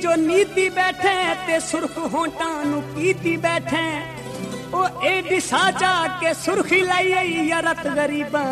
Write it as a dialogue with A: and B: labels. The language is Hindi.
A: जो नीति बैठे ते सुर्ख होंटा नु कीती बैठे ओ एडी साजा के सुर्खी लाई या रत गरीबा